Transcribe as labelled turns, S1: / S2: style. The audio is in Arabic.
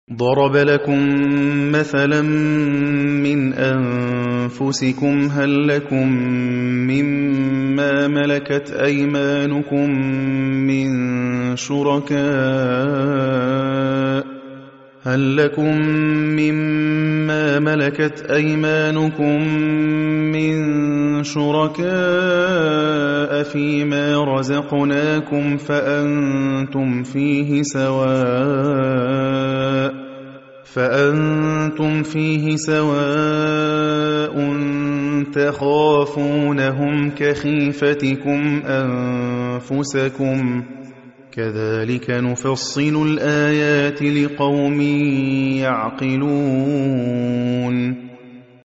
S1: ضرب لكم مثلا من أنفسكم هل لكم مما ملكت أيمانكم من شركاء فيما رزقناكم فأنتم فيه سواء تخافونهم كخيفتكم أنفسكم كذلك نفصل الآيات لقوم يعقلون